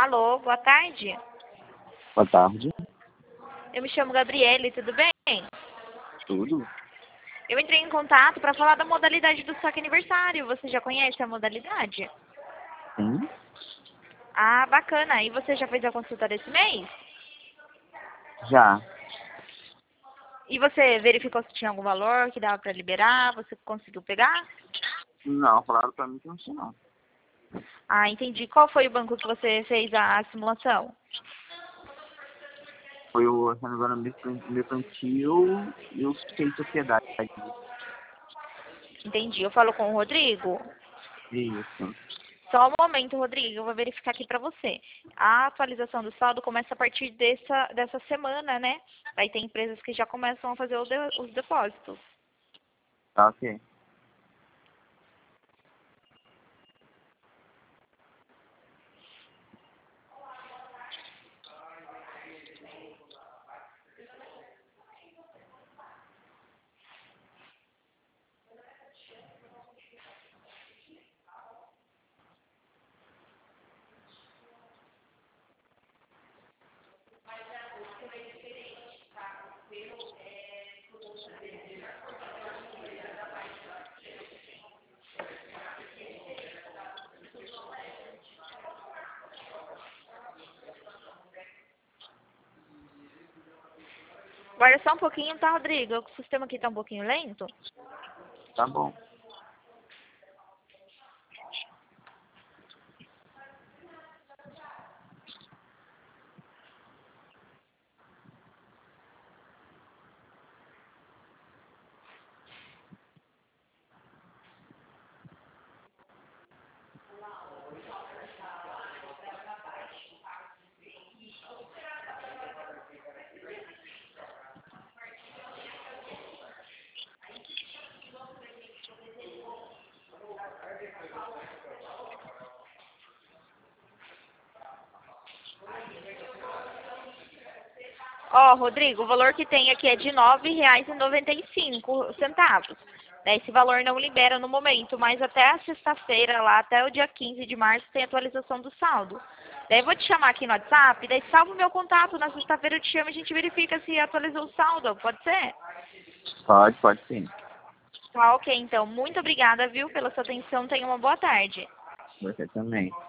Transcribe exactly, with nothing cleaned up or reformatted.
Alô, boa tarde. Boa tarde. Eu me chamo Gabriele, tudo bem? Tudo? Eu entrei em contato para falar da modalidade do saque aniversário. Você já conhece a modalidade? Sim. Ah, bacana. E você já fez a consulta desse mês? Já. E você verificou se tinha algum valor que dava para liberar? Você conseguiu pegar? Não, falaram pra mim que não tinha não. Ah, entendi. Qual foi o banco que você fez a simulação? Foi o renovando mercantil e os seis sociedade. Entendi. Eu falo com o Rodrigo? Isso. Só um momento, Rodrigo, eu vou verificar aqui para você. A atualização do saldo começa a partir dessa, dessa semana, né? Vai ter empresas que já começam a fazer o de- os depósitos. Tá ok. Guarda só um pouquinho, tá, Rodrigo? O sistema aqui tá um pouquinho lento. Tá bom. Ó, Rodrigo, o valor que tem aqui é de nove reais e noventa e cinco centavos. Né, esse valor não libera no momento, mas até a sexta-feira, lá até o dia quinze de março, tem atualização do saldo. Daí eu vou te chamar aqui no WhatsApp, daí salva o meu contato, na sexta-feira eu te chamo e a gente verifica se atualizou o saldo, pode ser? Pode, pode sim. Tá, ok, então. Muito obrigada, viu, pela sua atenção. Tenha uma boa tarde. Você também.